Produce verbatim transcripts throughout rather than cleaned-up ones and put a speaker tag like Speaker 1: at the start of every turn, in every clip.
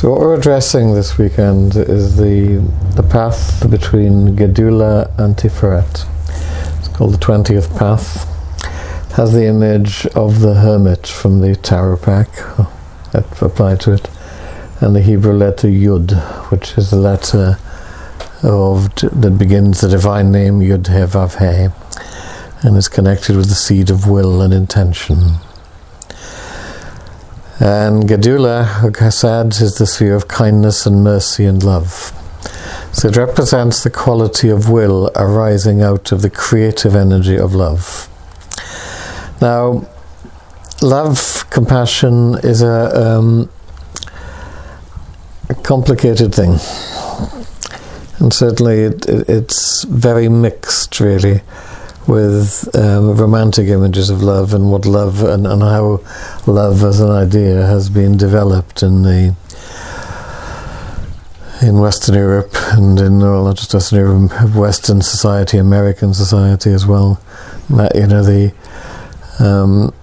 Speaker 1: So what we're addressing this weekend is the the path between Gedula and Tiferet. It's called the twentieth path. It has the image of the hermit from the tarot pack that applied to it, and the Hebrew letter Yud, which is the letter of that begins the divine name Yud He Vav He, and is connected with the seed of will and intention. And Gedula, Chesed, is the sphere of kindness and mercy and love. So it represents the quality of will arising out of the creative energy of love. Now, love, compassion is a, um, a complicated thing. And certainly it, it, it's very mixed, really, with um, romantic images of love and what love and, and how love as an idea has been developed in the in Western Europe and in well, not just Western Europe, Western society, American society as well. You know, the um,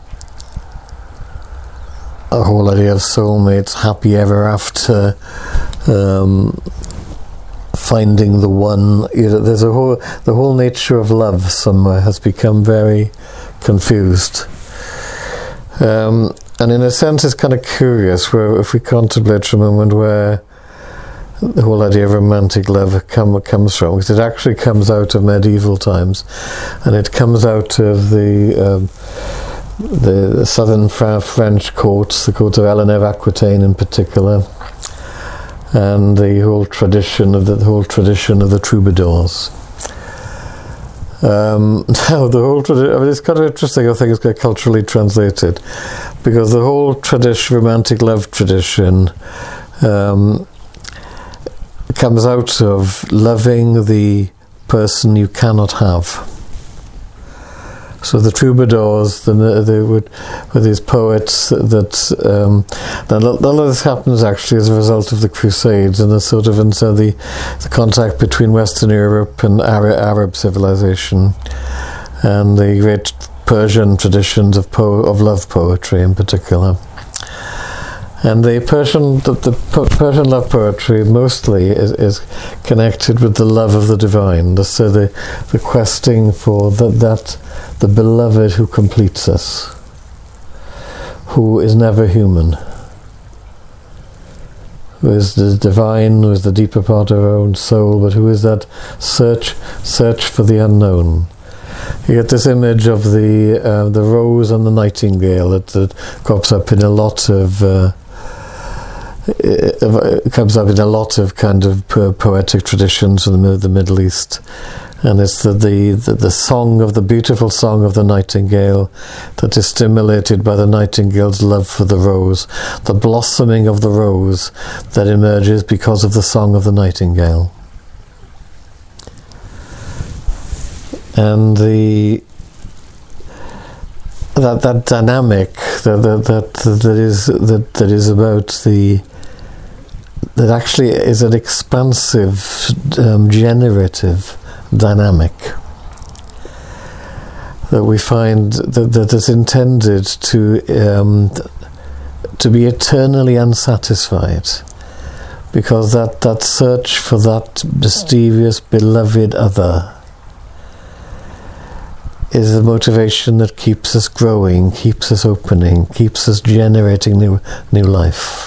Speaker 1: a whole idea of soulmates, happy ever after. Um, finding the one, you know, there's a whole the whole nature of love somewhere has become very confused, um, and in a sense it's kind of curious where if we contemplate for a moment where the whole idea of romantic love come, comes from, because it actually comes out of medieval times, and it comes out of the um, the southern French courts, the court of Eleanor of Aquitaine in particular, and the whole tradition of the, the whole tradition of the troubadours. Um, now, the whole tradition, I mean, it's kind of interesting. I think it's culturally translated, because the whole tradition, romantic love tradition, um, comes out of loving the person you cannot have. So the troubadours, the, they would, were these poets that, um, none of this happens actually as a result of the Crusades and the sort of, and so the, the contact between Western Europe and Arab, Arab civilization, and the great Persian traditions of po- of love poetry in particular. And the Persian, the, the Persian love poetry mostly is, is connected with the love of the divine. The, so the, the questing for the, that, the beloved who completes us, who is never human, who is the divine, who is the deeper part of our own soul, but who is that search, search for the unknown. You get this image of the uh, the rose and the nightingale that, that crops up in a lot of. Uh, It comes up in a lot of kind of poetic traditions in the, the Middle East, and it's the, the, the, the song of the beautiful song of the nightingale that is stimulated by the nightingale's love for the rose, the blossoming of the rose that emerges because of the song of the nightingale. And the that that dynamic that that that, that is that that is about the that actually is an expansive, um, generative dynamic that we find that, that is intended to um, to be eternally unsatisfied, because that, that search for that mysterious beloved other is the motivation that keeps us growing, keeps us opening, keeps us generating new new life.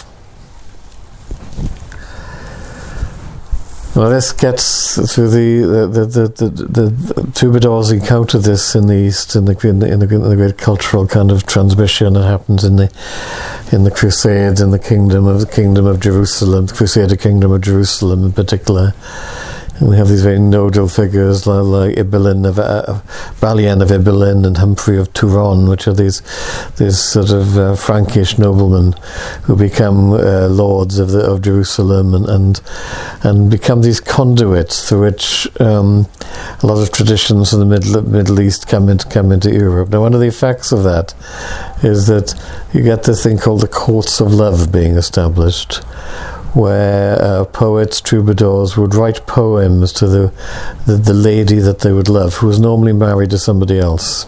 Speaker 1: Well, this gets through the the the, the, the, the troubadours encounter this in the East, in the in the, in the in the great cultural kind of transmission that happens in the in the Crusades, in the kingdom of the kingdom of Jerusalem, the Crusader kingdom of Jerusalem in particular. And we have these very nodal figures like, like Ibelin of uh, Balian of Ibelin and Humphrey of Turon, which are these these sort of uh, Frankish noblemen who become uh, lords of the of Jerusalem and and, and become these conduits through which um, a lot of traditions from the Middle Middle East come into come into Europe. Now, one of the effects of that is that you get this thing called the courts of love being established, where uh, poets, troubadours would write poems to the, the the lady that they would love, who was normally married to somebody else,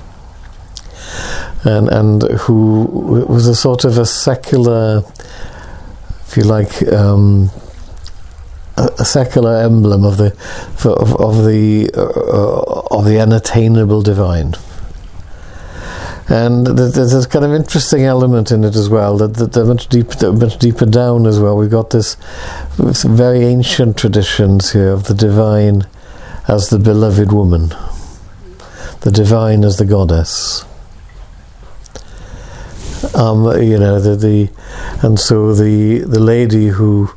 Speaker 1: and and who was a sort of a secular if you like, um, a, a secular emblem of the of, of the uh, of the unattainable divine. And there's this kind of interesting element in it as well, that, that they're much deeper, they're much deeper down as well. We've got this some very ancient traditions here of the divine as the beloved woman, the divine as the goddess. Um, you know, the, the and so the the lady who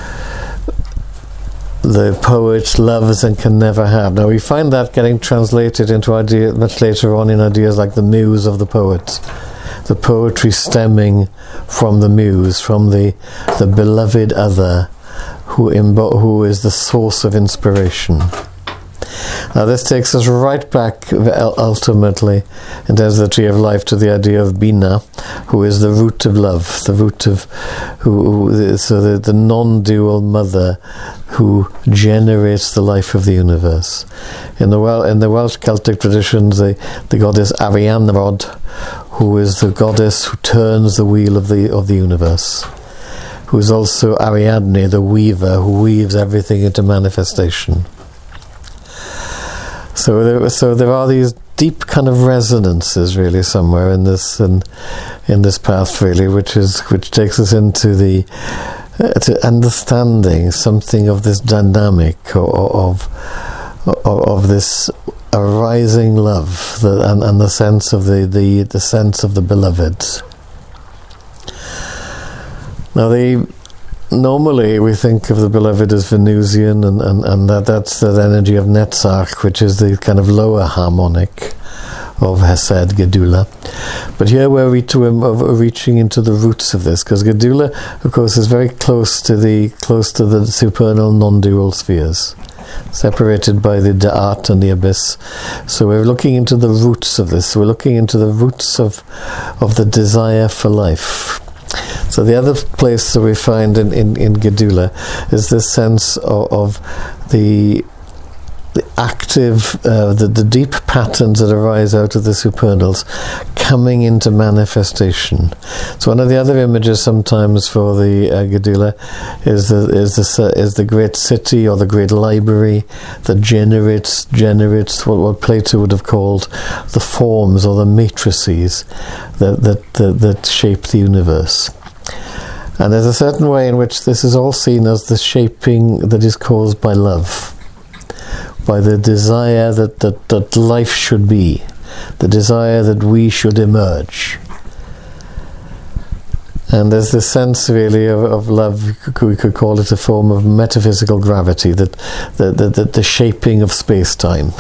Speaker 1: the poet loves and can never have. Now we find that getting translated into ideas much later on in ideas like the muse of the poet, the poetry stemming from the muse, from the the beloved other, who imbo- who is the source of inspiration. Now this takes us right back ultimately in terms of the tree of life to the idea of Bina, who is the root of love, the root of who, who so the, the non-dual mother who generates the life of the universe. In the Wel- in the Welsh Celtic traditions, the, the goddess Arianrhod, who is the goddess who turns the wheel of the of the universe, who is also Ariadne, the weaver, who weaves everything into manifestation. So there, so there are these deep kind of resonances, really, somewhere in this in, in this path, really, which is which takes us into the uh, to understanding something of this dynamic or, of, of of this arising love, the, and, and the sense of the, the the sense of the beloved. Now the. Normally we think of the beloved as Venusian, and, and, and that, that's the energy of Netzach, which is the kind of lower harmonic of Hesed, Gedula. But here we're re- to, um, reaching into the roots of this, because Gedula, of course, is very close to the close to the supernal non-dual spheres, separated by the Da'at and the abyss. So we're looking into the roots of this. We're looking into the roots of of the desire for life. So the other place that we find in, in, in Gedula is this sense of, of the the active, uh, the, the deep patterns that arise out of the supernals coming into manifestation. So one of the other images sometimes for the uh, Gedula is the is the uh, is the great city or the great library that generates generates what, what Plato would have called the forms or the matrices that that that, that shape the universe. And there's a certain way in which this is all seen as the shaping that is caused by love, by the desire that, that, that life should be, the desire that we should emerge. And there's this sense really of, of love, we could call it a form of metaphysical gravity, that the, the, the, the shaping of space-time.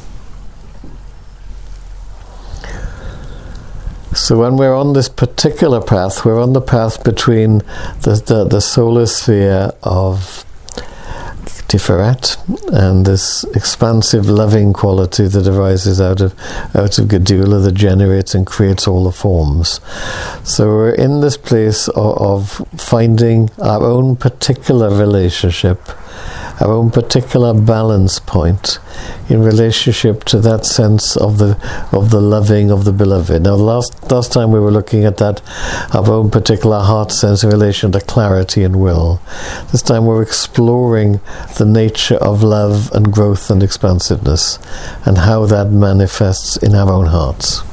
Speaker 1: So when we're on this particular path, we're on the path between the, the, the solar sphere of Tiferet and this expansive loving quality that arises out of out of Gedula, that generates and creates all the forms. So we're in this place of, of finding our own particular relationship, our own particular balance point in relationship to that sense of the of the loving of the beloved. Now last last time we were looking at that, our own particular heart sense in relation to clarity and will. This time we're exploring the nature of love and growth and expansiveness, and how that manifests in our own hearts.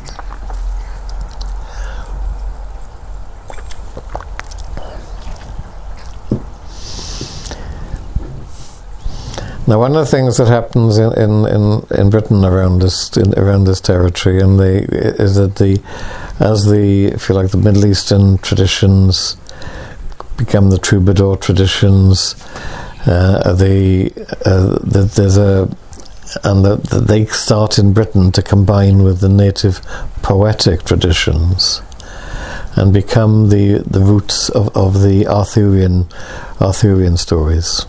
Speaker 1: Now, one of the things that happens in, in, in, in Britain around this in, around this territory, and the is that the as the if you like the Middle Eastern traditions become the troubadour traditions, uh, the, uh, the there's a and the, the, they start in Britain to combine with the native poetic traditions and become the the roots of, of the Arthurian Arthurian stories.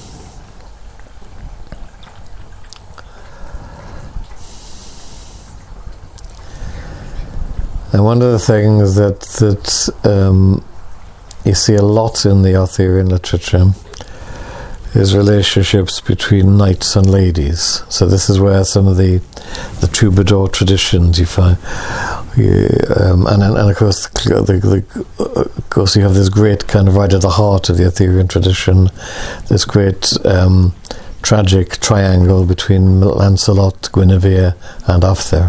Speaker 1: And one of the things that that um, you see a lot in the Arthurian literature is relationships between knights and ladies. So this is where some of the the troubadour traditions you find Yeah, um, and, and of course, the, the, the, of course, you have this great kind of right at the heart of the Arthurian tradition, this great um, tragic triangle between Lancelot, Guinevere, and Arthur.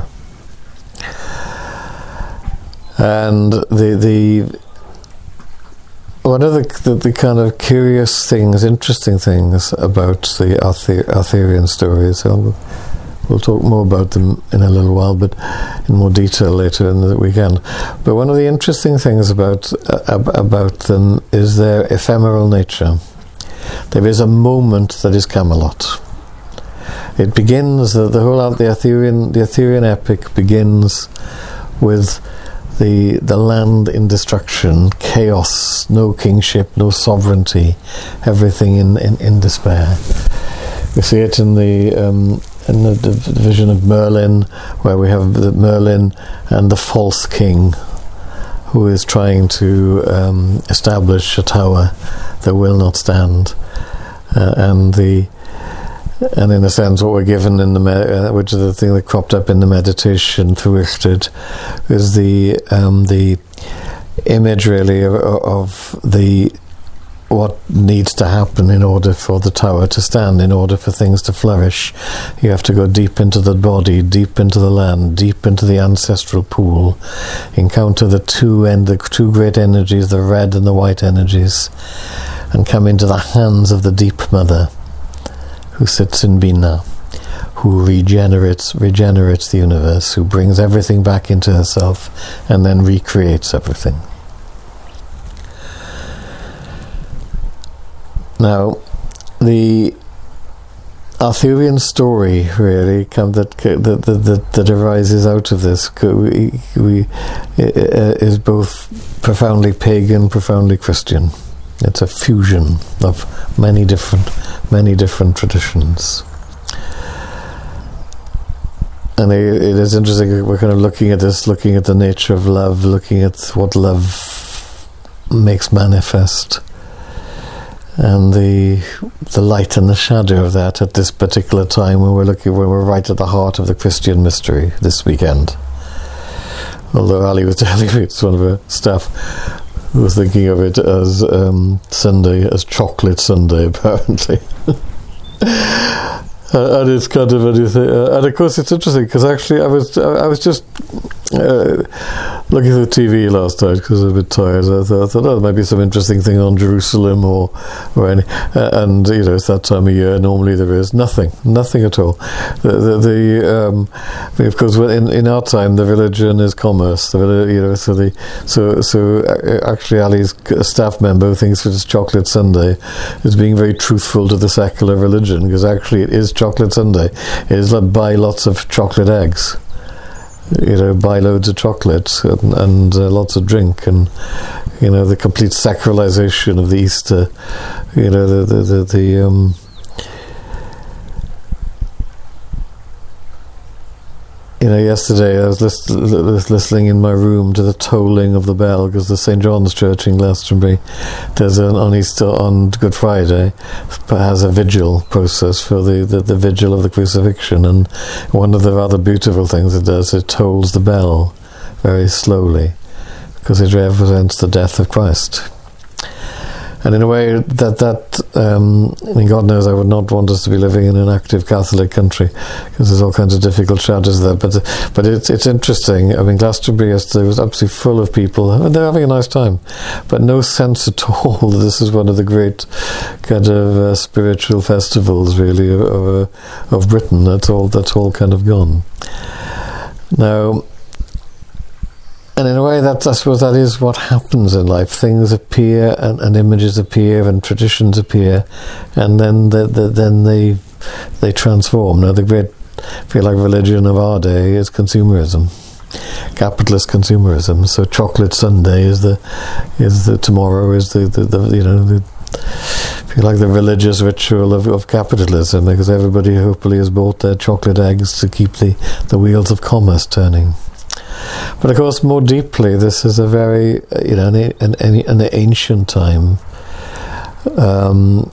Speaker 1: And the the one of the, the, the kind of curious things, interesting things about the Arthur, Arthurian stories. So we'll talk more about them in a little while, but in more detail later in the weekend. But one of the interesting things about uh, about them is their ephemeral nature. There is a moment that is Camelot. It begins, the, the whole the Arthurian the Arthurian epic begins with the the land in destruction, chaos, no kingship, no sovereignty, everything in, in, in despair. We see it in the um, in the, the vision of Merlin, where we have the Merlin and the false king, who is trying to um, establish a tower that will not stand, uh, and the and in a sense, what we're given in the me- uh, which is the thing that cropped up in the meditation through Ichtid, is the um, the image really of, of the what needs to happen in order for the tower to stand, in order for things to flourish. You have to go deep into the body, deep into the land, deep into the ancestral pool, encounter the two and the two great energies, the red and the white energies, and come into the hands of the deep mother, who sits in Bina, who regenerates regenerates the universe, who brings everything back into herself and then recreates everything. Now, the Arthurian story really come that that, that that arises out of this we, we, is both profoundly pagan, profoundly Christian. It's a fusion of many different many different traditions. And it, it is interesting, we're kind of looking at this, looking at the nature of love, looking at what love makes manifest, and the the light and the shadow of that at this particular time when we're looking, when we're right at the heart of the Christian mystery this weekend. Although Ali was telling me, it's one of her staff who was thinking of it as um, Sunday, as Chocolate Sunday, apparently. Uh, and it's kind of anything, uh, and of course it's interesting because actually I was I was just uh, looking through T V last night because I was a bit tired. I thought, I thought oh, there might be some interesting thing on Jerusalem or or any, uh, and you know, it's that time of year. Normally there is nothing, nothing at all. The the, the um, of course in in our time the religion is commerce. The, you know, so the so so actually Ali's staff member who thinks it's Chocolate Sunday is being very truthful to the secular religion, because actually it is Chocolate Sunday. It is like buy lots of chocolate eggs, you know, buy loads of chocolates and, and uh, lots of drink, and you know, the complete sacralization of the Easter, you know, the the the, the um you know, yesterday I was list- listening in my room to the tolling of the bell, because the Saint John's Church in Glastonbury, there's an on Easter, on Good Friday, has a vigil process for the, the, the vigil of the crucifixion, and one of the rather beautiful things it does, it tolls the bell very slowly, because it represents the death of Christ. And in a way, that, that um, I mean, God knows I would not want us to be living in an active Catholic country, because there's all kinds of difficult shadows there. But but it's it's interesting. I mean, Glastonbury yesterday was absolutely full of people, and they're having a nice time. But no sense at all that this is one of the great kind of uh, spiritual festivals, really, of, of, of Britain. That's all, that's all kind of gone. Now, and in a way, that I suppose that is what happens in life. Things appear, and, and images appear, and traditions appear, and then the, the, then they they transform. Now, the great, I feel like, religion of our day is consumerism, capitalist consumerism. So, Chocolate Sunday is the is the tomorrow is the, the, the you know the, I feel like the religious ritual of, of capitalism, because everybody hopefully has bought their chocolate eggs to keep the, the wheels of commerce turning. But of course, more deeply, this is a very, you know, an, an, an ancient time. Um,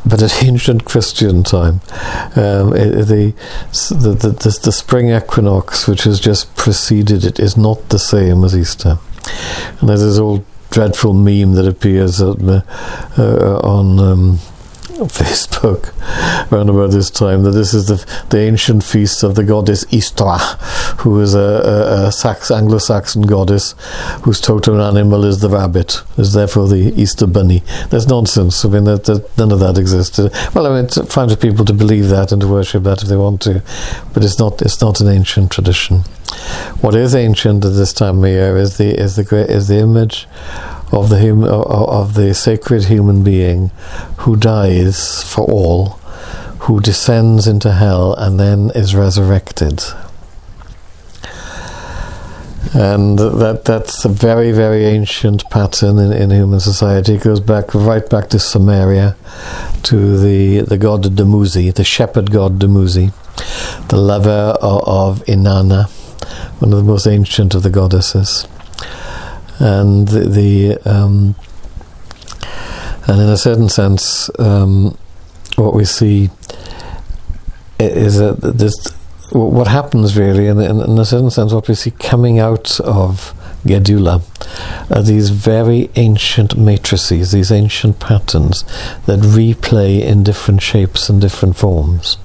Speaker 1: but at ancient Christian time, um, it, the, the, the, the spring equinox, which has just preceded it, is not the same as Easter. And there's this old dreadful meme that appears on, uh, uh, on um, Facebook around about this time, that this is the the ancient feast of the goddess Istra, who is a, a, a Sax, Anglo-Saxon goddess whose totem animal is the rabbit, is therefore the Easter bunny. That's nonsense. I mean, that, that, none of that existed. Well, I mean, it's fine for people to believe that and to worship that if they want to, but it's not it's not an ancient tradition. What is ancient at this time of year is the is the great is the image of the hum, of the sacred human being who dies for all, who descends into hell and then is resurrected. And that that's a very, very ancient pattern in, in human society. It goes back right back to Sumeria, to the, the god Dumuzi, the shepherd god Dumuzi, the lover of, of Inanna, one of the most ancient of the goddesses. And the, the um, and in a certain sense, um, what we see is that this, what happens really, in, in a certain sense, what we see coming out of Gedula are these very ancient matrices, these ancient patterns that replay in different shapes and different forms.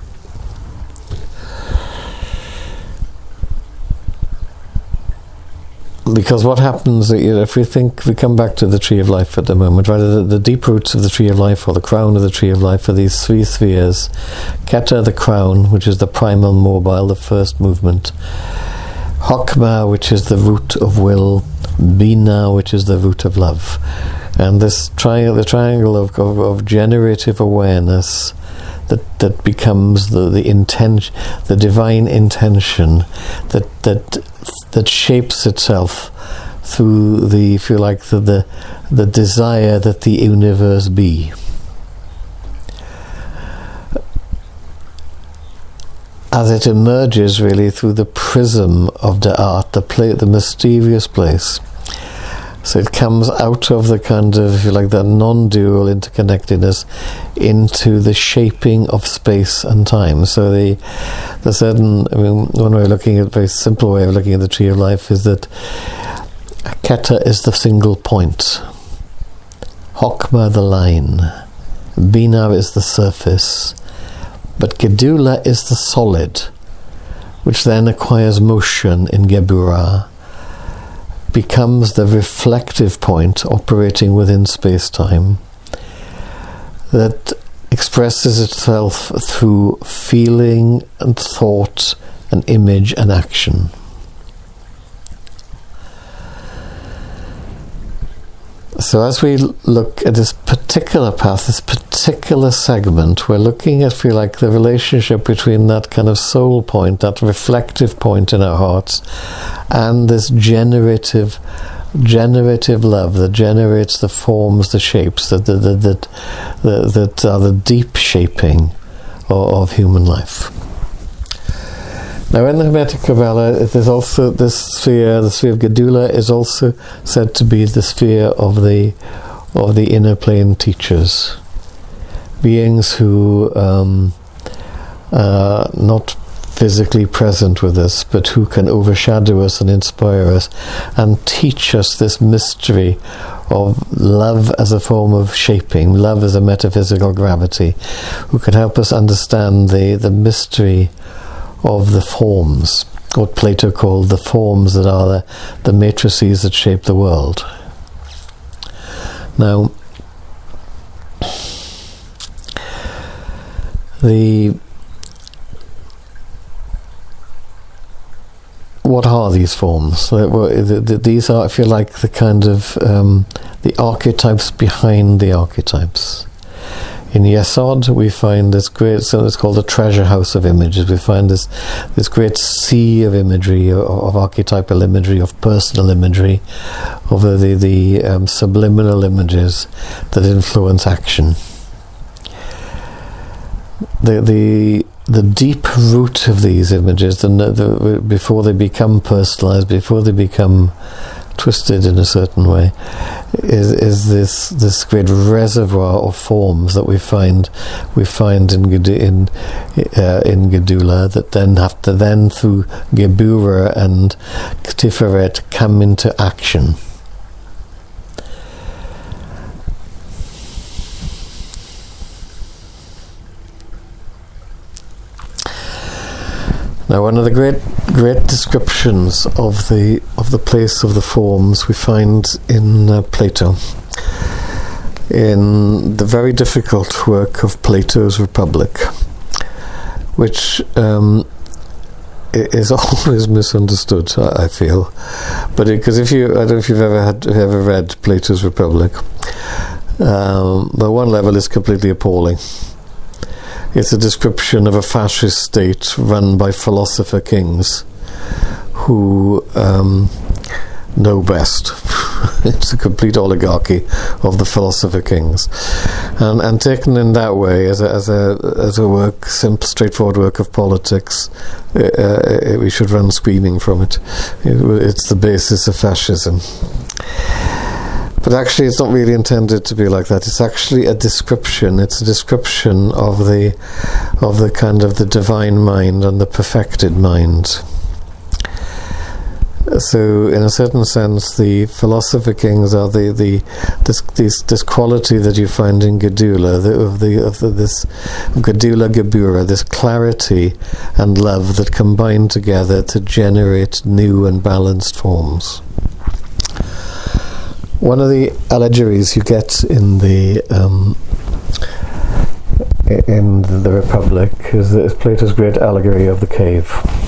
Speaker 1: Because what happens, you know, if we think, we come back to the Tree of Life at the moment, right? The, the deep roots of the Tree of Life, or the crown of the Tree of Life, are these three spheres. Keta, the crown, which is the primal mobile, the first movement. Hokmah, which is the root of will. Bina, which is the root of love. And this triangle, the triangle of, of, of generative awareness, that that becomes the the intention, the divine intention, that that that shapes itself through the, if you like, the the, the desire that the universe be. As it emerges really through the prism of the art, the play, the mysterious place. So it comes out of the kind of, if you like, that non-dual interconnectedness into the shaping of space and time. So the the certain, I mean, one way of looking at, a very simple way of looking at the Tree of Life is that Keta is the single point, Hokmah the line, Bina is the surface, but Gedula is the solid, which then acquires motion in Geburah, becomes the reflective point operating within space-time that expresses itself through feeling and thought and image and action. So as we look at this particular path, this particular segment, we're looking at, feel like, the relationship between that kind of soul point, that reflective point in our hearts, and this generative, generative love that generates the forms, the shapes, that that that that, that, that are the deep shaping of, of human life. Now, in the Hermetic Kabbalah, there's also this sphere, the sphere of Gedula, is also said to be the sphere of the of the inner plane teachers, beings who um, are not physically present with us, but who can overshadow us and inspire us, and teach us this mystery of love as a form of shaping, love as a metaphysical gravity, who can help us understand the the mystery of the forms, what Plato called the forms that are the, the matrices that shape the world. Now, the what are these forms? These are, if you like, the kind of um, the archetypes behind the archetypes. In Yesod, we find this great, so it's called the treasure house of images. We find this this great sea of imagery, of, of archetypal imagery, of personal imagery, of the the, the um, subliminal images that influence action. The the the deep root of these images, the, the, before they become personalized, before they become twisted in a certain way, is is this this great reservoir of forms that we find we find in in uh, in Gedula, that then have to then through Gebura and Tiferet come into action. Now, one of the great, great descriptions of the of the place of the forms we find in uh, Plato, in the very difficult work of Plato's Republic, which um, is always misunderstood, I, I feel. But because if you, I don't know if you've ever had, ever read Plato's Republic, um, but one level is completely appalling. It's a description of a fascist state run by philosopher kings who um, know best. It's a complete oligarchy of the philosopher kings, and and taken in that way as a as a as a work, simple, straightforward work of politics, uh, uh, we should run screaming from it. it. It's the basis of fascism. But actually, it's not really intended to be like that. It's actually a description. It's a description of the, of the kind of the divine mind and the perfected mind. So, in a certain sense, the philosopher kings are the the this this, this quality that you find in Gedula, the, of the of the, this Gedula Gebura, this clarity and love that combine together to generate new and balanced forms. One of the allegories you get in the um, in the Republic is, is Plato's great allegory of the cave,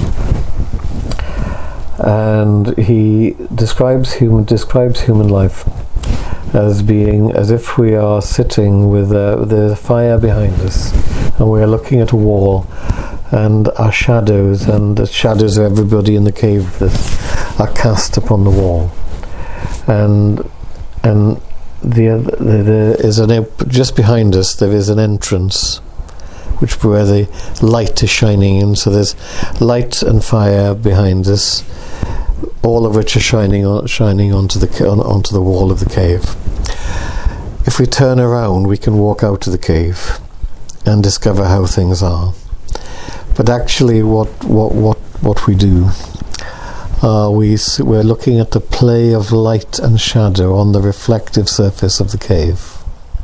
Speaker 1: and he describes human describes human life as being as if we are sitting with a, the fire behind us, and we are looking at a wall, and our shadows and the shadows of everybody in the cave that are cast upon the wall, and. And the, the, there is an just behind us. There is an entrance, which where the light is shining in. So there's light and fire behind us, all of which are shining on, shining onto the on, onto the wall of the cave. If we turn around, we can walk out of the cave and discover how things are. But actually, what what what what we do. Uh, we, we're looking at the play of light and shadow on the reflective surface of the cave.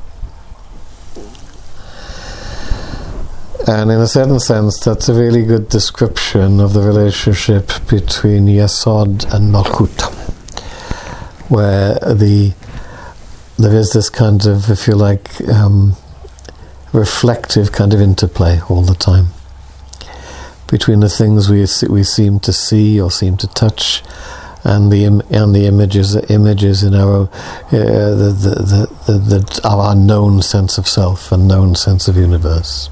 Speaker 1: And in a certain sense, that's a really good description of the relationship between Yesod and Malchut, where the there is this kind of, if you like, um, reflective kind of interplay all the time between the things we we seem to see or seem to touch, and the Im- and the images images in our uh, the, the, the, the, the our known sense of self and known sense of universe.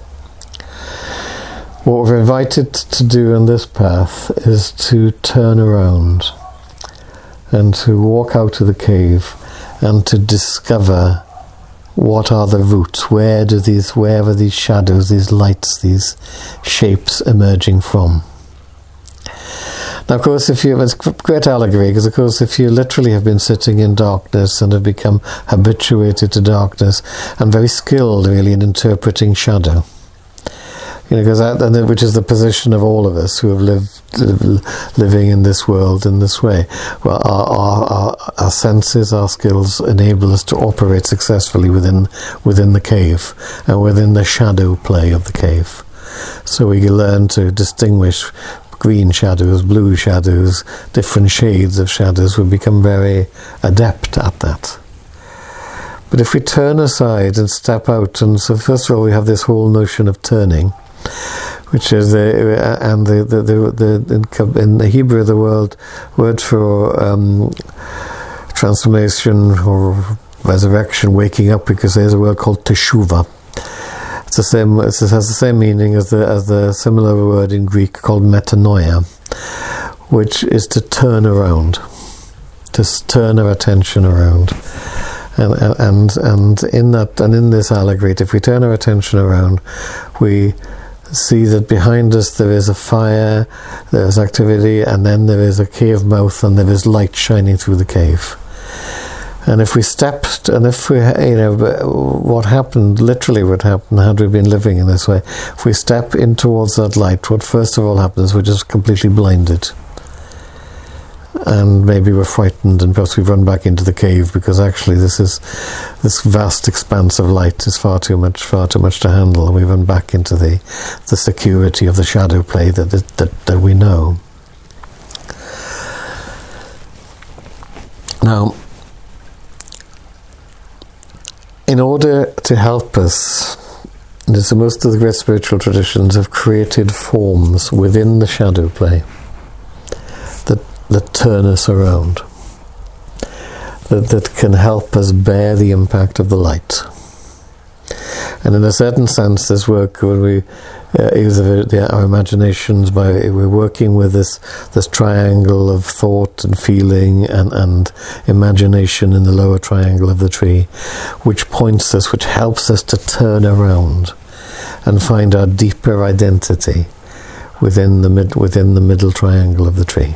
Speaker 1: What we're invited to do in this path is to turn around and to walk out of the cave and to discover what are the roots? Where do these, where are these shadows, these lights, these shapes emerging from? Now, of course, if you, it's a great allegory, because of course, if you literally have been sitting in darkness and have become habituated to darkness and very skilled, really, in interpreting shadow, you know, because that, and which is the position of all of us who have lived living in this world in this way. Well, our, our, our, our senses, our skills enable us to operate successfully within within the cave and within the shadow play of the cave. So we learn to distinguish green shadows, blue shadows, different shades of shadows. We become very adept at that. But if we turn aside and step out, and so first of all we have this whole notion of turning, which is the and the the, the, the in the Hebrew the word word for um, transformation or resurrection, waking up, because there's a word called teshuvah. It's the same. It has the same meaning as the as the similar word in Greek called metanoia, which is to turn around, to turn our attention around. And and and in that and in this allegory, if we turn our attention around, we see that behind us there is a fire, there is activity, and then there is a cave mouth, and there is light shining through the cave. And if we stepped, and if we, you know, what happened, literally what happened, had we been living in this way, if we step in towards that light, what first of all happens, we're just completely blinded. And maybe we're frightened, and perhaps we run back into the cave, because actually this is, this vast expanse of light is far too much, far too much to handle, and we run back into the, the security of the shadow play that, that, that we know. Now, in order to help us, and so most of the great spiritual traditions have created forms within the shadow play that that turn us around, that, that can help us bear the impact of the light. And in a certain sense, this work, when we uh, use the, our imaginations, by we're working with this this triangle of thought and feeling and, and imagination in the lower triangle of the tree, which points us, which helps us to turn around and find our deeper identity within the mid within the middle triangle of the tree.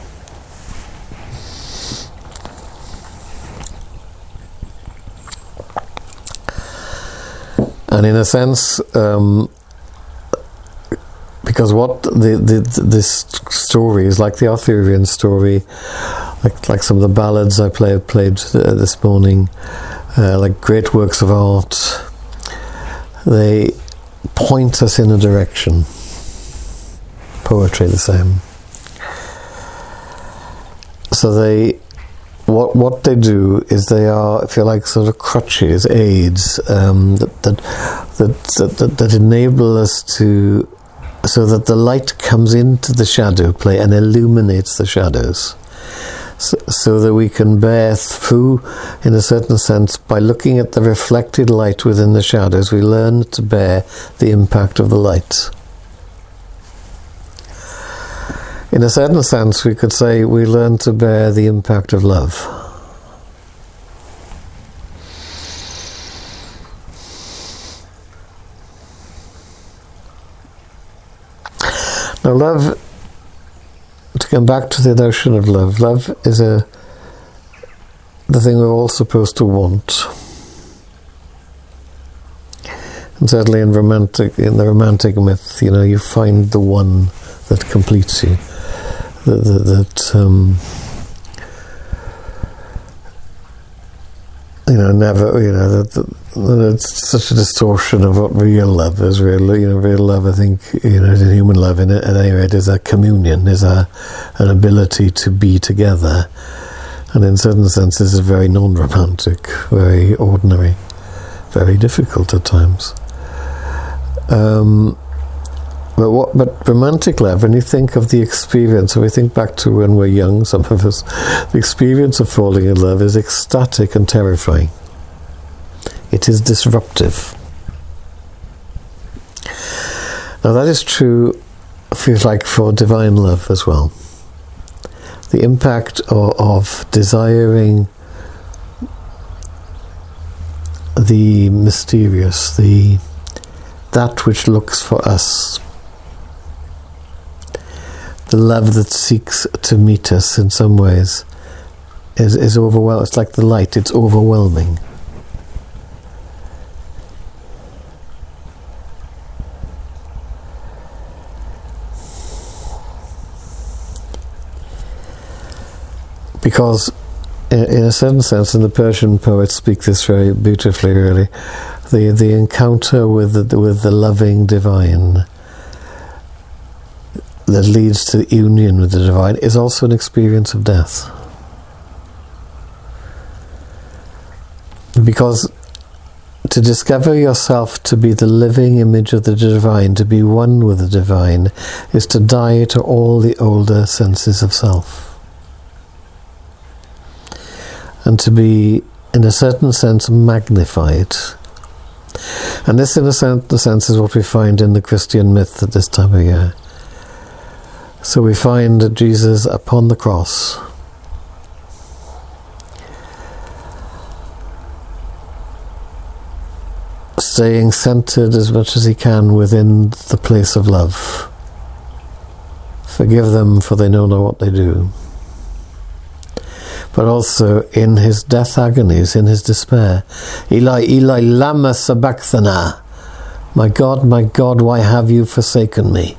Speaker 1: And in a sense, um, because what the, the this story is like the Arthurian story, like like some of the ballads I play, played uh, this morning, uh, like great works of art, they point us in a direction. Poetry the same. So they, what what they do is they are, if you like, sort of crutches, aids um, that, that, that that that enable us to, so that the light comes into the shadow play and illuminates the shadows, so, so that we can bear through, in a certain sense, by looking at the reflected light within the shadows, we learn to bear the impact of the light. In a certain sense, we could say we learn to bear the impact of love. Now, love, to come back to the notion of love, love is a the thing we're all supposed to want. And certainly in romantic, in the romantic myth, you know, you find the one that completes you. That, that, that um, you know, never, you know, that, that it's such a distortion of what real love is. Real, you know, real love, I think, you know, in human love, in it, at any rate, is a communion, is a an ability to be together, and in certain senses, is very non-romantic, very ordinary, very difficult at times. Um, But what? But romantic love, when you think of the experience, when we think back to when we're young, some of us, the experience of falling in love is ecstatic and terrifying. It is disruptive. Now that is true, I feel like, for divine love as well. The impact of, of desiring the mysterious, the that which looks for us. The love that seeks to meet us in some ways is, is overwhelming. It's like the light, it's overwhelming. Because in, in a certain sense, and the Persian poets speak this very beautifully, really, the, the encounter with the, with the loving divine that leads to union with the divine is also an experience of death. Because to discover yourself to be the living image of the divine, to be one with the divine, is to die to all the older senses of self. And to be, in a certain sense, magnified. And this, in a certain sense, is what we find in the Christian myth at this time of year. So we find that Jesus upon the cross staying centered as much as he can within the place of love. Forgive them, for they know not what they do. But also in his death agonies, in his despair, Eli, Eli, lama sabachthana, my God, my God, why have you forsaken me?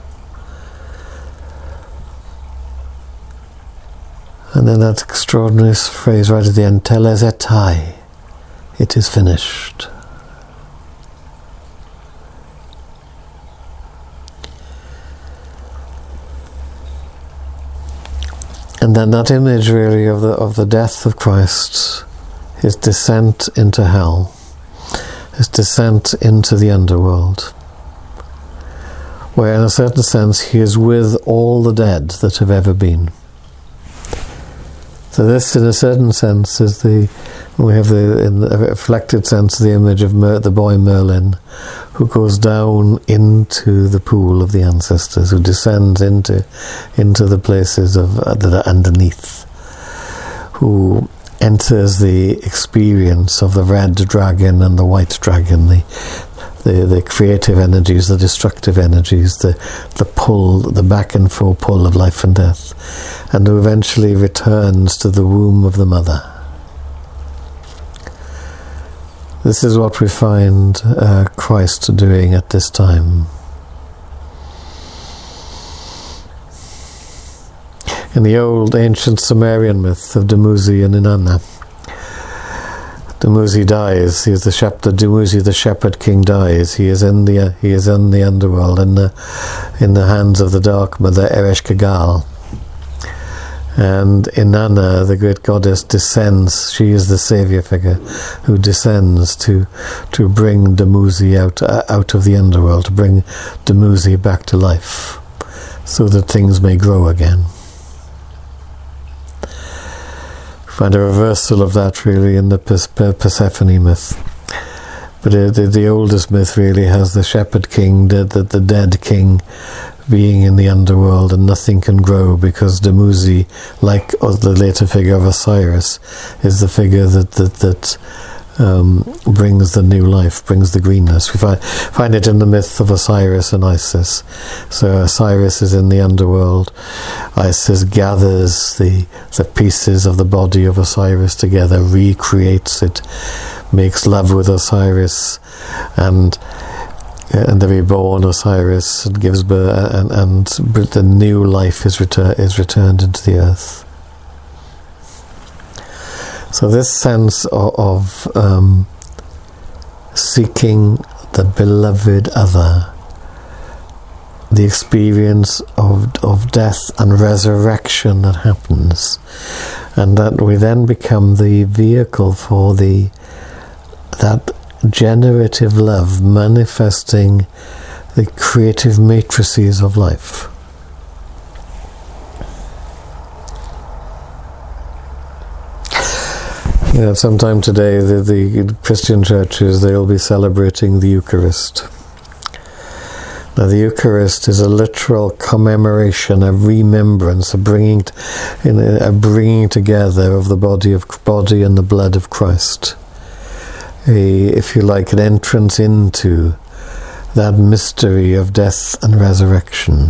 Speaker 1: And then that extraordinary phrase right at the end, telesetai, it is finished. And then that image really of the of the death of Christ, his descent into hell, his descent into the underworld, where in a certain sense he is with all the dead that have ever been. So this, in a certain sense, is the we have the in a reflected sense the image of Mer, the boy Merlin, who goes down into the pool of the ancestors, who descends into into the places of uh, that are underneath, who enters the experience of the red dragon and the white dragon, the the, the creative energies, the destructive energies, the the pull, the back and forth pull of life and death, and who eventually returns to the womb of the mother. This is what we find uh, Christ doing at this time. In the old ancient Sumerian myth of Dumuzi and Inanna, Dumuzi dies. He is the shepherd. Dumuzi, the shepherd king, dies. He is in the he is in the underworld, in the in the hands of the dark mother Ereshkigal. And Inanna, the great goddess, descends. She is the savior figure who descends to to bring Dumuzi out uh, out of the underworld, to bring Dumuzi back to life, so that things may grow again. We find a reversal of that really in the Persephone myth. But uh, the, the oldest myth really has the shepherd king, the, the, the dead king, being in the underworld, and nothing can grow because Dumuzi, like the later figure of Osiris, is the figure that that, that um, brings the new life, brings the greenness. We find, find it in the myth of Osiris and Isis. So Osiris is in the underworld. Isis gathers the, the pieces of the body of Osiris together, recreates it, makes love with Osiris, and and the reborn Osiris gives birth, and, and the new life is, retur- is returned into the earth. So this sense of, of um, seeking the beloved other, the experience of of death and resurrection that happens, and that we then become the vehicle for the that generative love manifesting the creative matrices of life. You know, sometime today the, the Christian churches, they'll be celebrating the Eucharist. Now the Eucharist is a literal commemoration, a remembrance, a bringing, a bringing together of the body of body and the blood of Christ. A, if you like, an entrance into that mystery of death and resurrection,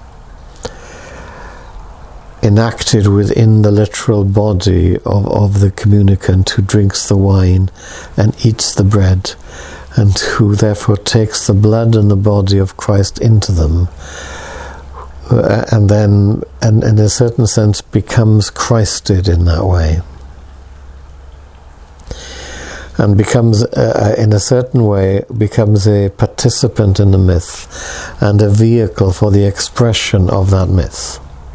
Speaker 1: enacted within the literal body of, of the communicant who drinks the wine and eats the bread, and who therefore takes the blood and the body of Christ into them, uh, and then, and in a certain sense, becomes Christed in that way. And becomes, uh, in a certain way, becomes a participant in the myth and a vehicle for the expression of that myth.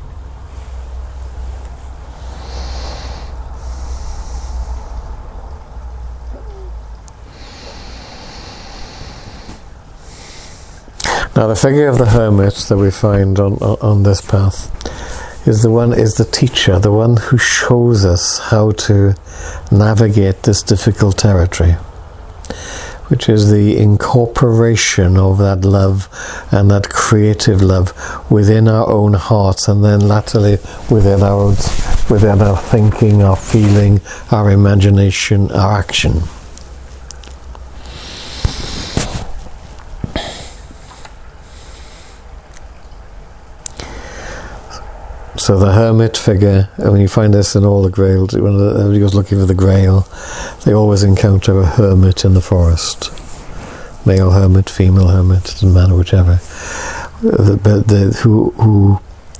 Speaker 1: Now, the figure of the hermit that we find on on this path is the one is the teacher, the one who shows us how to navigate this difficult territory, which is the incorporation of that love and that creative love within our own hearts, and then latterly within our within our thinking, our feeling, our imagination, our action. so the hermit figure, I mean, you find this in all the grails. When everybody goes looking for the grail, they always encounter a hermit in the forest. Male hermit, female hermit, doesn't matter, whichever. But the, who who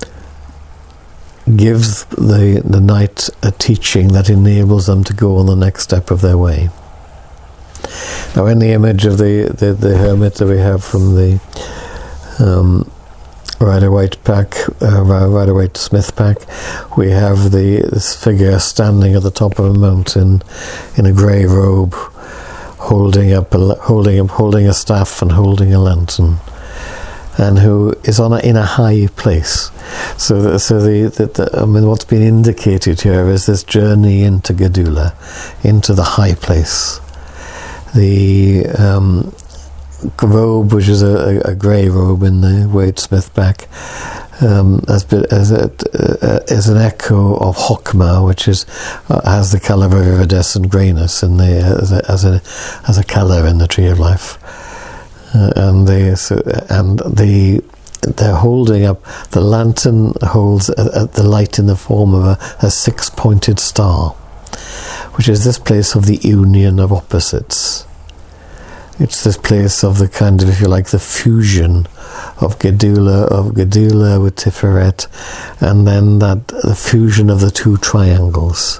Speaker 1: gives the the knight a teaching that enables them to go on the next step of their way. Now, in the image of the, the, the hermit that we have from the um, Rider-Waite pack, uh, Rider-Waite Smith pack, we have the this figure standing at the top of a mountain in a grey robe, holding up, a, holding up, holding a staff and holding a lantern, and who is on a, in a high place. So, the, so the, the, the I mean, what's been indicated here is this journey into Gedula, into the high place. The um, robe, which is a, a, a grey robe in the Waite Smith back, um, as, as a, uh, is an echo of Hokmah, which is uh, has the colour of iridescent greyness in the as a as a, as a colour in the Tree of Life, uh, and the so, and the they're holding up the lantern holds a, a, the light in the form of a, a six-pointed star, which is this place of the union of opposites. It's this place of the kind of, if you like, the fusion of Gedula, of Gedula with Tiferet, and then that the fusion of the two triangles.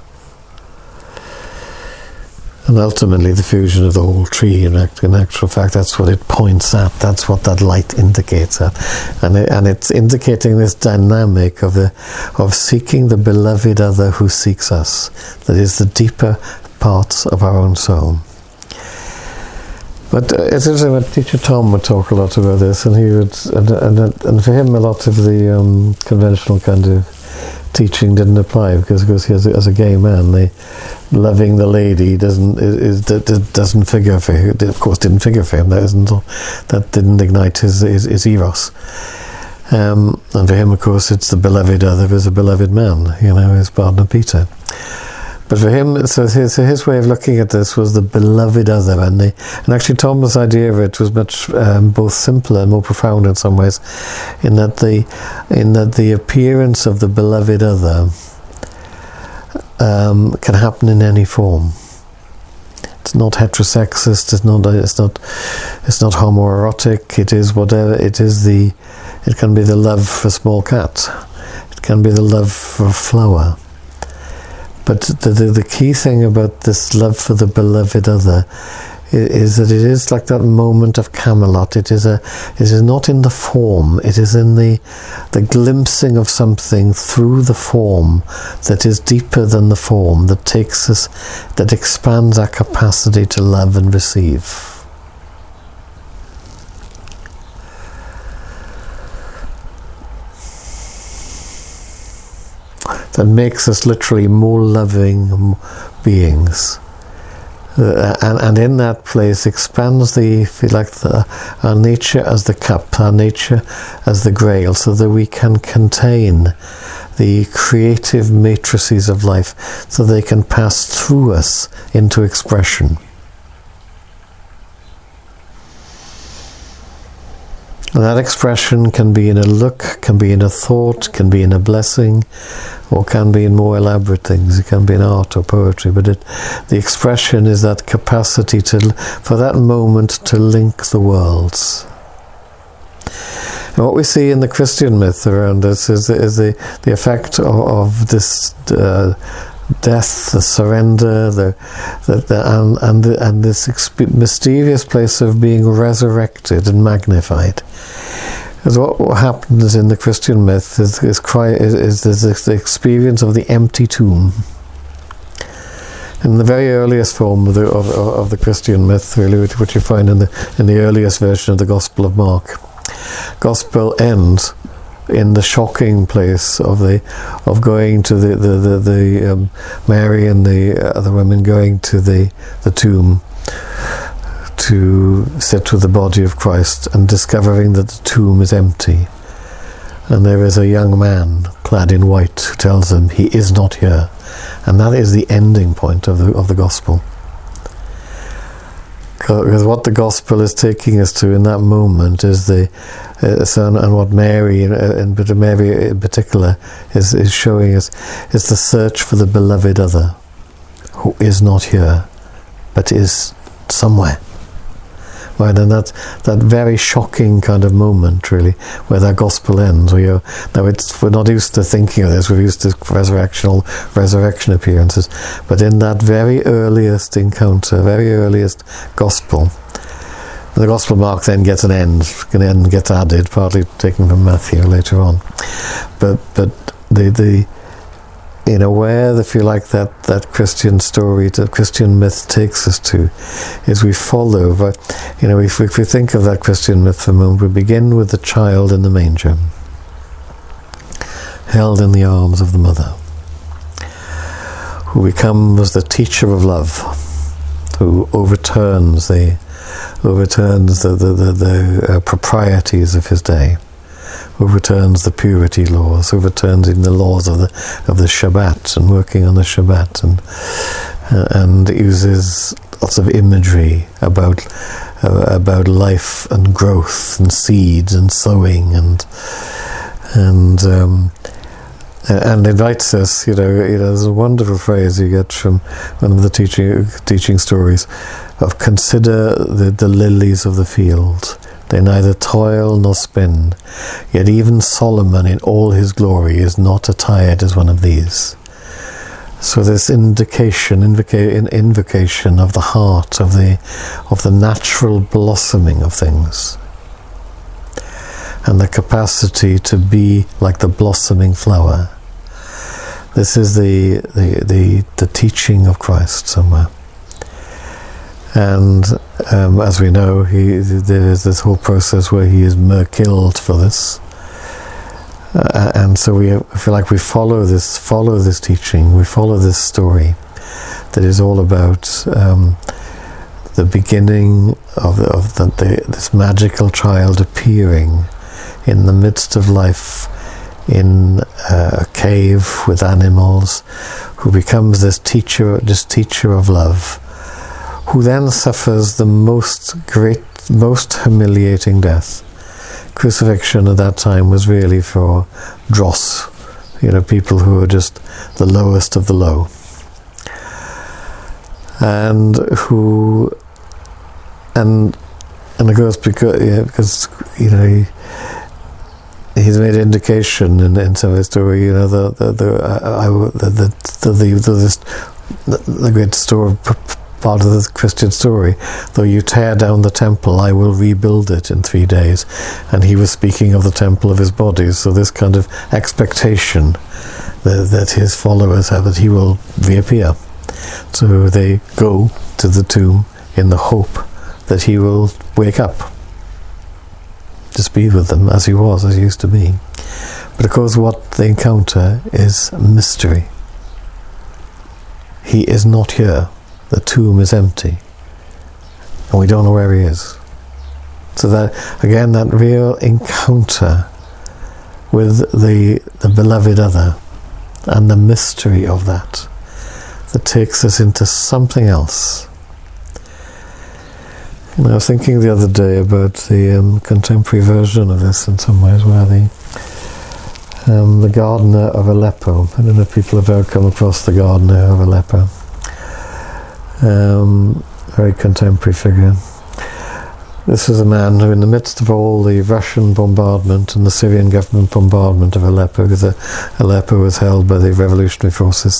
Speaker 1: And ultimately the fusion of the whole tree. In, act, in actual fact, that's what it points at. That's what that light indicates at. And, it, and it's indicating this dynamic of the of seeking the beloved other who seeks us. That is the deeper parts of our own soul. But uh, it's interesting that Teacher Tom would talk a lot about this, and he would, and and, and for him, a lot of the um, conventional kind of teaching didn't apply because, of course, he as a, as a gay man, the loving the lady doesn't is, is doesn't figure for him. Of course, didn't figure for him. That isn't that didn't ignite his his, his eros. Um, and for him, of course, it's the beloved other is a beloved man. You know, his partner Peter. But for him, so his, so his way of looking at this was the beloved other, and the, and actually Tom's idea of it was much um, both simpler and more profound in some ways, in that the in that the appearance of the beloved other um, can happen in any form. It's not heterosexist. It's not. It's not. It's not homoerotic. It is whatever. It is the. It can be the love for a small cat. It can be the love for a flower. But the, the the key thing about this love for the beloved other is, is that it is like that moment of Camelot. It is a it is not in the form. It is in the the glimpsing of something through the form that is deeper than the form, that takes us, that expands our capacity to love and receive. That makes us literally more loving beings, uh, and and in that place expands the, if you like, the, our nature as the cup, our nature as the grail, so that we can contain the creative matrices of life, so they can pass through us into expression. And that expression can be in a look, can be in a thought, can be in a blessing, or can be in more elaborate things. It can be in art or poetry, but it, the expression is that capacity to, for that moment, to link the worlds. And what we see in the Christian myth around this is, is the, the effect of, of this uh, death, the surrender, the, the, the and and, the, and this exp- mysterious place of being resurrected and magnified. Because what, what happens in the Christian myth is is, cry, is, is, is the experience of the empty tomb. In the very earliest form of the of, of the Christian myth, really, which, which you find in the in the earliest version of the Gospel of Mark, Gospel ends in the shocking place of the of going to the the the, the um, Mary and the other women going to the the tomb to sit with the body of Christ and discovering that the tomb is empty, and there is a young man clad in white who tells them he is not here, and that is the ending point of the of the gospel. Because what the gospel is taking us to in that moment is the uh, so and, and what Mary, in, in Mary in particular, is, is showing us is the search for the beloved other, who is not here, but is somewhere. Right, and that that very shocking kind of moment, really, where that gospel ends. Where you're, now it's we're not used to thinking of this. We're used to resurrectional resurrection appearances, but in that very earliest encounter, very earliest gospel, the gospel mark then gets an end. An end gets added, partly taken from Matthew later on. But but the the you know, where, if you like, that, that Christian story, the Christian myth takes us to, is we follow, but, you know, if we, if we think of that Christian myth for a moment, we begin with the child in the manger, held in the arms of the mother, who becomes the teacher of love, who overturns the, overturns the, the, the, the uh, proprieties of his day, overturns the purity laws, overturns even the laws of the of the Shabbat, and working on the Shabbat, and uh, and uses lots of imagery about uh, about life and growth and seeds and sowing and and um, and invites us. You know, you know, there's a wonderful phrase you get from one of the teaching teaching stories of consider the the lilies of the field. They neither toil nor spin, yet even Solomon in all his glory is not attired as one of these. So this indication, invoca- invocation of the heart, of the of the natural blossoming of things, and the capacity to be like the blossoming flower. This is the the the, the teaching of Christ somewhere. And um, as we know, he, there is this whole process where he is killed for this, uh, and so we feel like we follow this, follow this teaching, we follow this story that is all about um, the beginning of, of the, the, this magical child appearing in the midst of life in uh, a cave with animals, who becomes this teacher, this teacher of love, who then suffers the most great, most humiliating death. Crucifixion at that time was really for dross, you know, people who were just the lowest of the low, and who, and and of course because yeah, because you know he, he's made indication in, in some of his story, you know, the the the I, I, the the the, the, the, the, the great story. Part of the Christian story, though you tear down the temple, I will rebuild it in three days. And he was speaking of the temple of his body, so this kind of expectation that, that his followers have, that he will reappear. So they go to the tomb in the hope that he will wake up, just be with them as he was, as he used to be. But of course what they encounter is mystery. He is not here. The tomb is empty, and we don't know where he is. So that, again, that real encounter with the the beloved other, and the mystery of that, that takes us into something else. And I was thinking the other day about the um, contemporary version of this in some ways, where the um, the gardener of Aleppo, I don't know if people have ever come across the gardener of Aleppo. Um, very contemporary figure. This is a man who, in the midst of all the Russian bombardment and the Syrian government bombardment of Aleppo, because Aleppo was held by the revolutionary forces,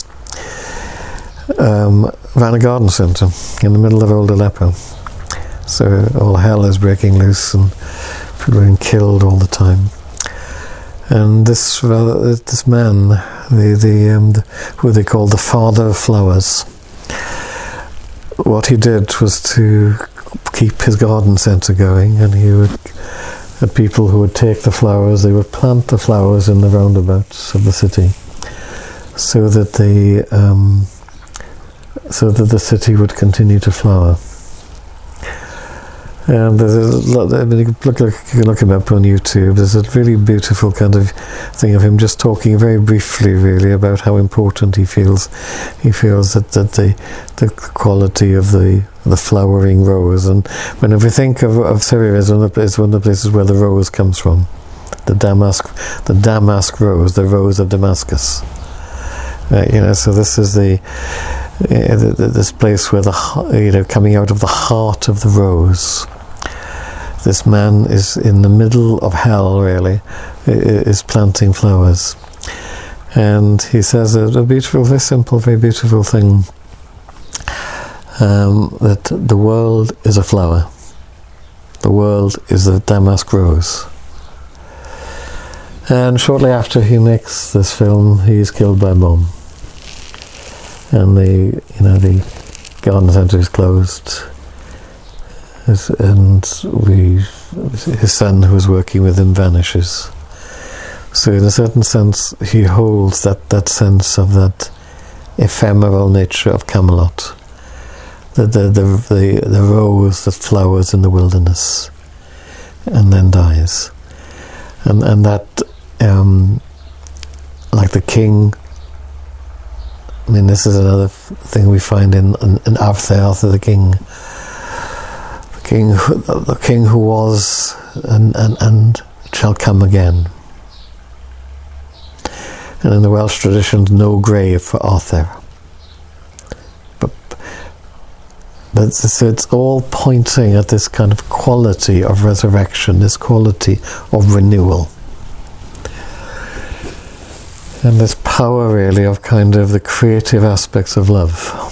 Speaker 1: um, ran a garden centre in the middle of old Aleppo. So all hell is breaking loose, and people are being killed all the time. And this uh, this man, the the, um, the who they called the Father of Flowers, what he did was to keep his garden centre going, and he would had people who would take the flowers, they would plant the flowers in the roundabouts of the city, so that the um, so that the city would continue to flower. And there's a lot, I mean, you can look, look, you can look him up on YouTube. There's a really beautiful kind of thing of him just talking very briefly, really, about how important he feels. He feels that, that the the quality of the the flowering rose. And whenever we think of, of Syria as one of the places, one of the places where the rose comes from, the Damask, the Damask rose, the rose of Damascus. Right, you know, so this is the, uh, the, the this place where the, you know, coming out of the heart of the rose. This man is in the middle of hell, really, is planting flowers. And he says a, a beautiful, very simple, very beautiful thing, um, that the world is a flower. The world is the damask rose. And shortly after he makes this film, he is killed by a bomb. And the, you know, the garden centre is closed. And we, his son, who was working with him, vanishes. So in a certain sense, he holds that, that sense of that ephemeral nature of Camelot, the, the, the, the, the rose that flowers in the wilderness and then dies. And, and that, um, like the king, I mean, this is another thing we find in, in, in Arthur, Arthur the king, King, the king who was and, and, and shall come again. And in the Welsh traditions, no grave for Arthur. But, but so it's all pointing at this kind of quality of resurrection, this quality of renewal. And this power, really, of kind of the creative aspects of love.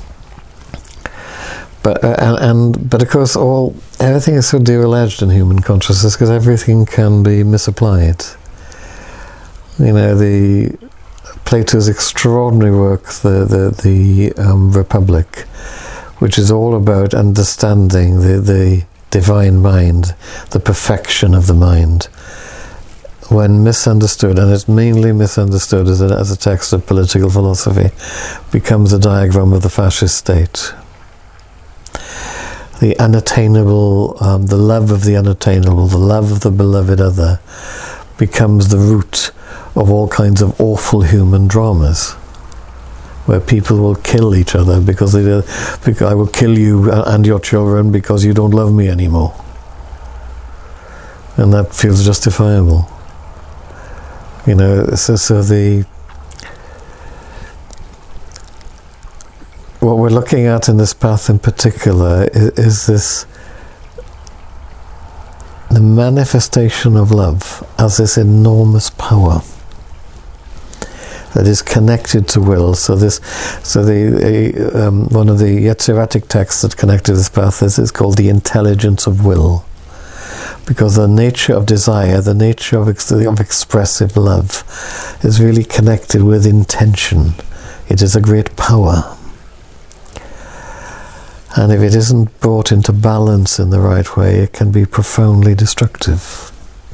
Speaker 1: But uh, and, and but of course, all everything is so dear-alleged in human consciousness because everything can be misapplied. You know, the Plato's extraordinary work, the the the um, Republic, which is all about understanding the the divine mind, the perfection of the mind. When misunderstood, and it's mainly misunderstood as a, as a text of political philosophy, becomes a diagram of the fascist state. The unattainable, um, the love of the unattainable, the love of the beloved other, becomes the root of all kinds of awful human dramas, where people will kill each other because they, uh, because I will kill you and your children because you don't love me anymore, and that feels justifiable. You know, so, so the what we're looking at in this path in particular is, is this the manifestation of love as this enormous power that is connected to will. So this, so the uh, um, one of the Yetziratic texts that connected this path is, is called the intelligence of will, because the nature of desire, the nature of, ex- of expressive love, is really connected with intention. It is a great power. And if it isn't brought into balance in the right way, it can be profoundly destructive.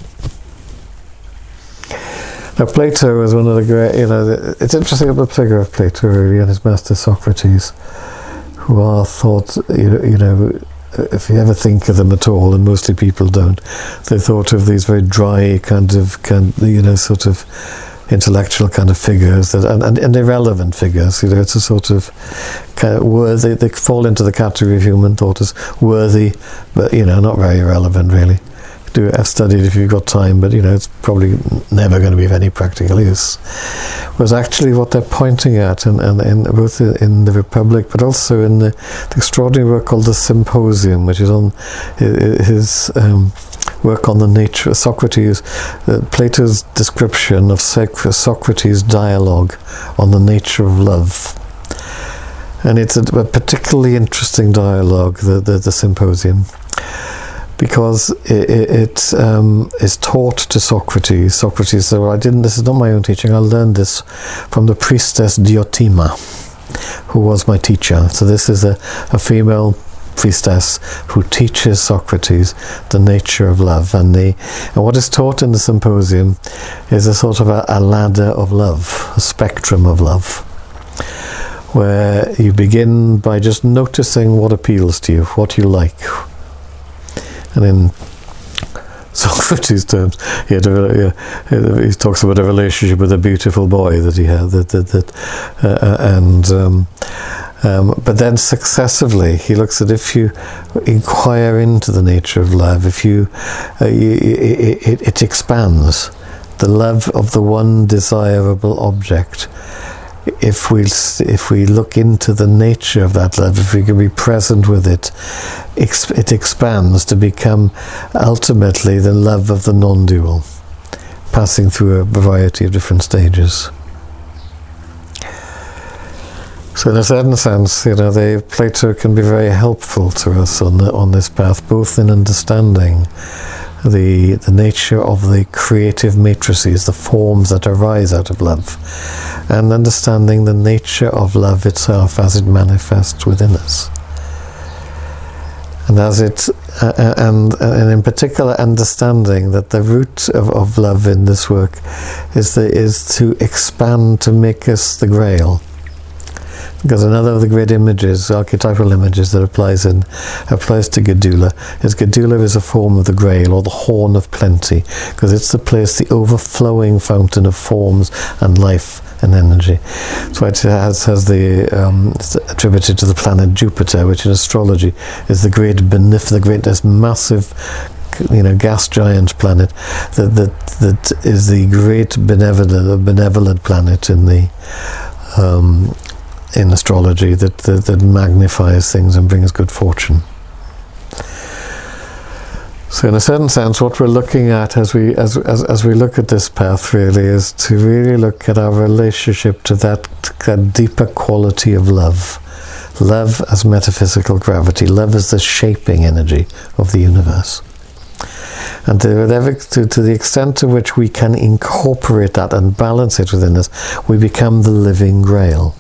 Speaker 1: Now, Plato was one of the great, you know, it's interesting about the figure of Plato, really, and his master Socrates, who are thought, you know, if you ever think of them at all, and mostly people don't, they're thought of these very dry kind of, kind, you know, sort of intellectual kind of figures that and, and, and irrelevant figures. You know, it's a sort of kind of worthy. They fall into the category of human thought as worthy, but you know, not very relevant really. Do I've studied if you've got time, but you know, it's probably never going to be of any practical use. Was actually what they're pointing at, and in, in, in both in the Republic, but also in the, the extraordinary work called the Symposium, which is on his. Um, work on the nature of Socrates, uh, Plato's description of Socrates' dialogue on the nature of love. And it's a, a particularly interesting dialogue, the, the, the Symposium, because it, it, it um, is taught to Socrates. Socrates said, well, I didn't, this is not my own teaching, I learned this from the priestess Diotima, who was my teacher. So this is a, a female priestess who teaches Socrates the nature of love, and the and what is taught in the Symposium is a sort of a, a ladder of love, a spectrum of love, where you begin by just noticing what appeals to you, what you like, And in Socrates' terms, he had a, yeah, he talks about a relationship with a beautiful boy that he had, that that, that uh, and um, um, but then successively he looks at, if you inquire into the nature of love, if you, uh, you it, it, it expands the love of the one desirable object. If we if we look into the nature of that love, if we can be present with it, it expands to become ultimately the love of the non-dual, passing through a variety of different stages. So in a certain sense, you know, they, Plato can be very helpful to us on the, on this path, both in understanding the the nature of the creative matrices, the forms that arise out of love, and understanding the nature of love itself as it manifests within us, and as it uh, and and in particular understanding that the root of, of love in this work is the, is to expand, to make us the Grail. Because another of the great images, archetypal images, that applies in applies to Gedula is Gedula is a form of the Grail, or the horn of plenty, because it's the place, the overflowing fountain of forms and life and energy. So it has, has the um, it's attributed to the planet Jupiter, which in astrology is the great benef, the greatest massive, you know, gas giant planet that that that is the great benevolent benevolent planet in the um, in astrology, that, that that magnifies things and brings good fortune. So in a certain sense, what we're looking at as we as as, as we look at this path really is to really look at our relationship to that, that deeper quality of love. Love as metaphysical gravity, love as the shaping energy of the universe. And to, to, to the extent to which we can incorporate that and balance it within us, we become the living Grail.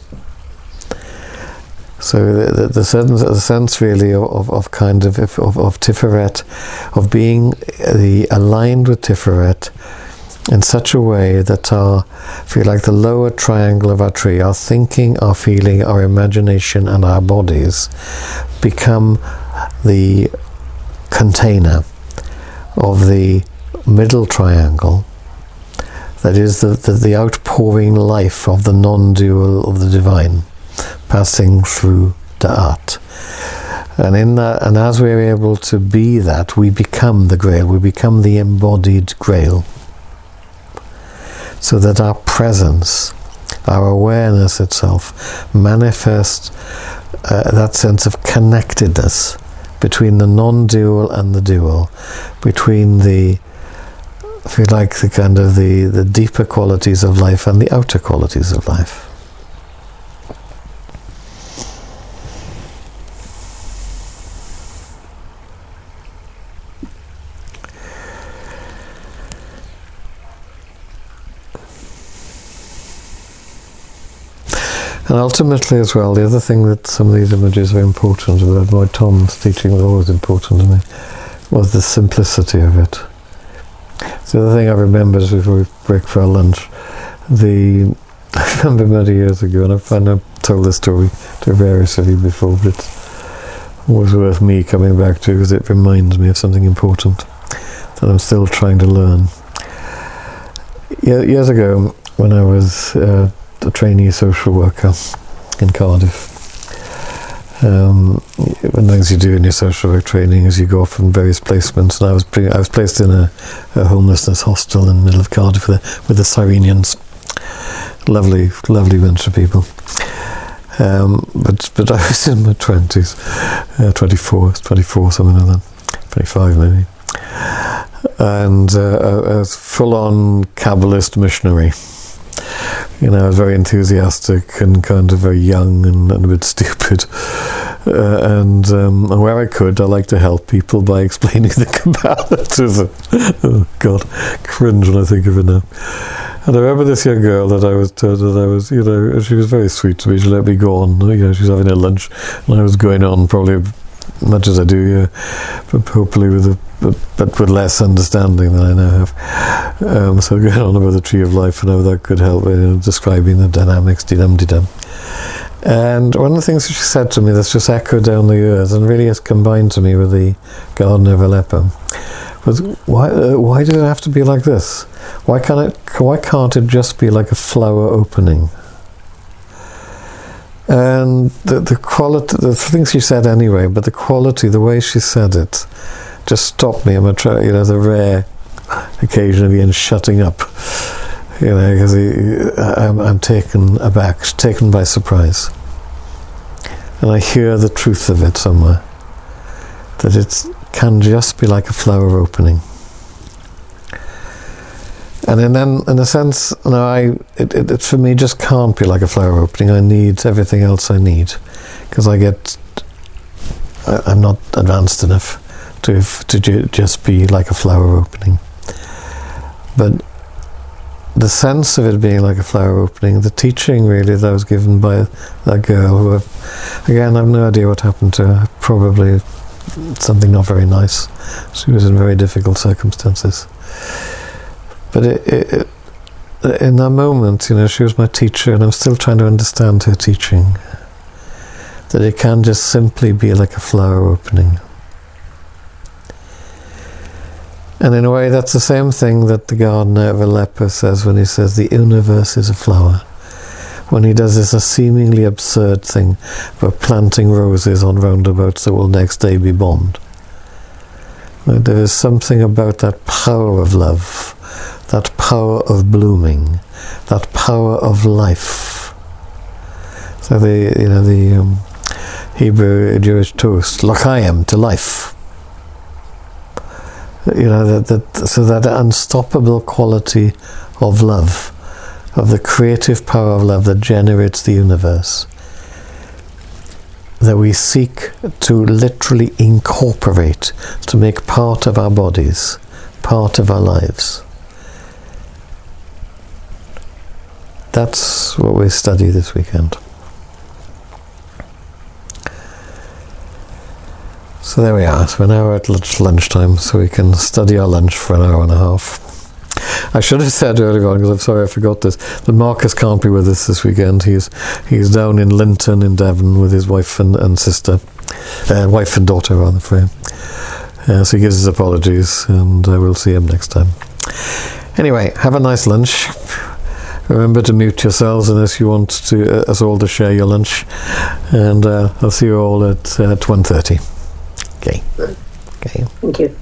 Speaker 1: So the, the, the, certain, the sense really of, of kind of, of, of Tiferet, of being the, aligned with Tiferet in such a way that our, feel like the lower triangle of our tree, our thinking, our feeling, our imagination and our bodies become the container of the middle triangle, that is the, the, the outpouring life of the non-dual of the divine, passing through Da'at. And in that, and as we're able to be that, we become the Grail, we become the embodied Grail. So that our presence, our awareness itself, manifests uh, that sense of connectedness between the non-dual and the dual, between the, if you like, the kind of the, the deeper qualities of life and the outer qualities of life. And ultimately as well, the other thing that some of these images are important about, why Tom's teaching was always important to me, was the simplicity of it. So the other thing I remember is before we break for our lunch, the, I remember many years ago, and I've, and I've told this story to various of you before, but it's always worth me coming back to because it reminds me of something important that I'm still trying to learn. Years ago, when I was uh, a trainee social worker in Cardiff. Um, one of the things you do in your social work training is you go off on various placements, and I was pre- I was placed in a, a homelessness hostel in the middle of Cardiff with the, with the Cyrenians. Lovely, lovely bunch of people. Um, but but I was in my twenties, uh, twenty-four, twenty-four, something like that, twenty-five maybe, and uh, I was full-on Kabbalist missionary. You know, I was very enthusiastic and kind of very young and, and a bit stupid. Uh, and, um, and where I could, I like to help people by explaining the Kabbalah to them. Oh, God, cringe when I think of it now. And I remember this young girl that I was told that I was, you know, she was very sweet to me. She let me go on. You know, she was having her lunch, and I was going on probably much as I do, yeah, but hopefully with a but, but with less understanding than I now have. Um, so going on about the tree of life and how that could help, you know, describing the dynamics, dee-dum, dee-dum. And one of the things she said to me that's just echoed down the years and really has combined to me with the Garden of Aleppo was, why uh, why does it have to be like this? Why can't it? Why can't it just be like a flower opening? And the the quality, the things she said anyway, but the quality, the way she said it, just stopped me. I'm a try, you know, the rare occasion of Ian shutting up, you know, because I'm, I'm taken aback, taken by surprise, and I hear the truth of it somewhere, that it can just be like a flower opening. And then, in a sense, no, I it, it, it for me just can't be like a flower opening. I need everything else I need, because I get, I, I'm not advanced enough to to ju- just be like a flower opening. But the sense of it being like a flower opening, the teaching really that was given by that girl, who I've, again, I've no idea what happened to her. Probably something not very nice. She was in very difficult circumstances. But it, it, it, in that moment, you know, she was my teacher, and I'm still trying to understand her teaching. That it can just simply be like a flower opening. And in a way, that's the same thing that the gardener of Aleppo says when he says the universe is a flower. When he does this a seemingly absurd thing about planting roses on roundabouts that will next day be bombed. There is something about that power of love, that power of blooming, that power of life. So the you know the um, Hebrew Jewish toast, l'chaim, to life. You know that that so that unstoppable quality of love, of the creative power of love that generates the universe, that we seek to literally incorporate, to make part of our bodies, part of our lives. That's what we study this weekend. So there we are. So we're now at lunch, lunchtime, so we can study our lunch for an hour and a half. I should have said earlier on, because I'm sorry I forgot this, that Marcus can't be with us this weekend. He's he's down in Linton in Devon with his wife and, and sister, uh, wife and daughter rather for him. Uh, so he gives his apologies, and uh, we'll see him next time. Anyway, have a nice lunch. Remember to mute yourselves unless you want to uh, us all to share your lunch, and uh, I'll see you all at uh, one thirty. Okay. Okay.
Speaker 2: Thank you.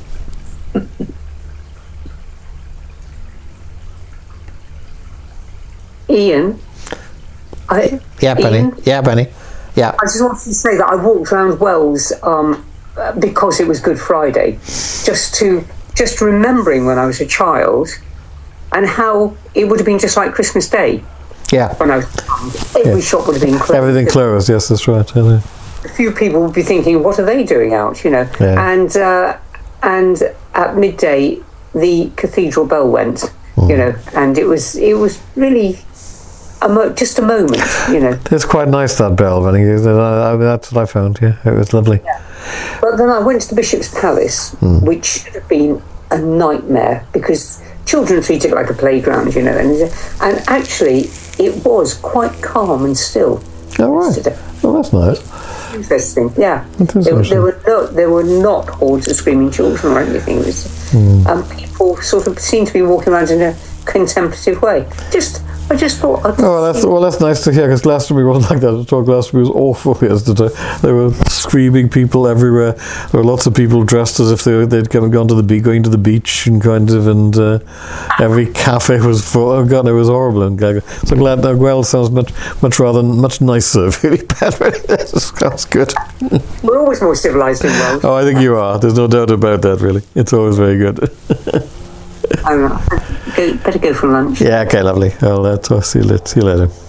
Speaker 2: Ian, I,
Speaker 1: yeah, Penny.
Speaker 2: Ian,
Speaker 1: yeah, Penny. Yeah.
Speaker 2: I just wanted to say that I walked around Wells um, because it was Good Friday, just to just remembering when I was a child, and how it would have been just like Christmas Day.
Speaker 1: Yeah.
Speaker 2: When I was every yeah. shop would have been closed.
Speaker 1: Everything closed. Yes, that's right. Yeah.
Speaker 2: A few people would be thinking, "What are they doing out?" You know,
Speaker 1: yeah.
Speaker 2: and uh, and at midday the cathedral bell went. Mm. You know, and it was it was really. A mo- just a moment, you know.
Speaker 1: It's quite nice, that bell, I think. That's what I found, yeah. It was lovely.
Speaker 2: Yeah. But then I went to the Bishop's Palace, mm. which should have been a nightmare, because children treat it like a playground, you know. And, and actually, it was quite calm and still.
Speaker 1: Oh, right. Yesterday. Oh, that's nice.
Speaker 2: Interesting, yeah.
Speaker 1: That is
Speaker 2: there,
Speaker 1: awesome.
Speaker 2: there, were no, there were not hordes of screaming children or anything. It was, mm. um, people sort of seemed to be walking around in a contemplative way. Just... I just thought... I'd
Speaker 1: oh, well, that's, well, that's nice to hear, because Glastonbury wasn't like that at all. Glastonbury was awful yesterday. There were screaming people everywhere. There were lots of people dressed as if they, they'd come and gone to the beach, going to the beach, and kind of, and uh, every cafe was full. Oh, God, it was horrible. And so glad that Wells sounds much, much rather, much nicer, really better. That's good.
Speaker 2: We're always more civilised in Wales.
Speaker 1: Oh, I think you are. There's no doubt about that, really. It's always very good.
Speaker 2: I don't know. Go, better go for lunch.
Speaker 1: Yeah, okay, lovely. I'll uh, see you later.